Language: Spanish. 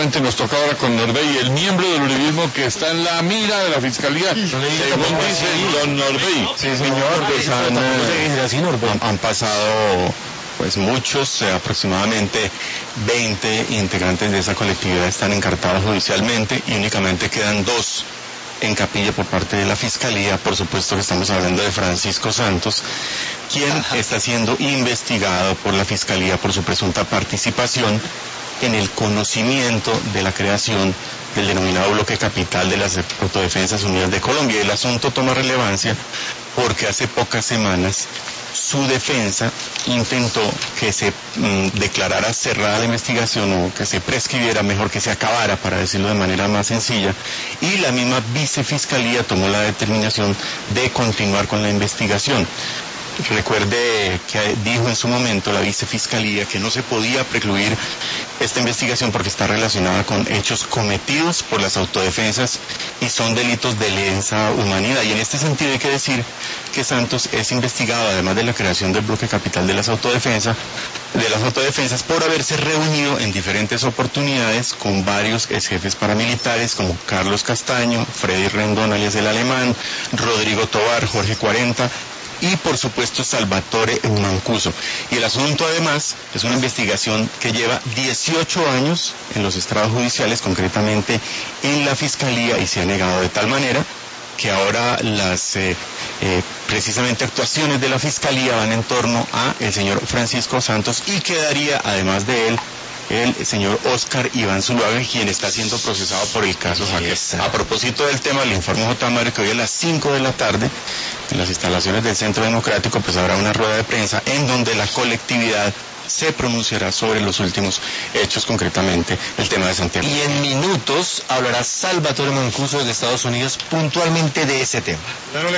precisamente nos toca ahora con Norbey, el miembro del uribismo que está en la mira de la Fiscalía, según dice don Norbey. Sí, señor, pues han pasado pues muchos, aproximadamente 20 integrantes de esa colectividad están encartados judicialmente y únicamente quedan 2 en capilla por parte de la Fiscalía. Por supuesto que estamos hablando de Francisco Santos, quien está siendo investigado por la Fiscalía por su presunta participación en el conocimiento de la creación del denominado bloque capital de las Autodefensas Unidas de Colombia. El asunto toma relevancia porque hace pocas semanas su defensa intentó que se declarara cerrada la investigación, o que se prescribiera, mejor que se acabara, para decirlo de manera más sencilla, y la misma vicefiscalía tomó la determinación de continuar con la investigación. Recuerde que dijo en su momento la vicefiscalía que no se podía precluir esta investigación porque está relacionada con hechos cometidos por las autodefensas y son delitos de lesa humanidad. Y en este sentido hay que decir que Santos es investigado, además de la creación del bloque capital de las autodefensas, por haberse reunido en diferentes oportunidades con varios exjefes paramilitares como Carlos Castaño, Freddy Rendón alias el Alemán, Rodrigo Tovar, Jorge 40 y por supuesto Salvatore Mancuso. Y el asunto además es una investigación que lleva 18 años en los estrados judiciales, concretamente en la Fiscalía, y se ha negado de tal manera que ahora las precisamente actuaciones de la Fiscalía van en torno a el señor Francisco Santos, y quedaría además de él el señor Oscar Iván Zuluaga, quien está siendo procesado por el caso Jaque. A propósito del tema, le informo J. Mario que hoy a las 5 de la tarde, en las instalaciones del Centro Democrático, pues habrá una rueda de prensa en donde la colectividad se pronunciará sobre los últimos hechos, concretamente el tema de Santiago. Y en minutos hablará Salvatore Mancuso de Estados Unidos puntualmente de ese tema.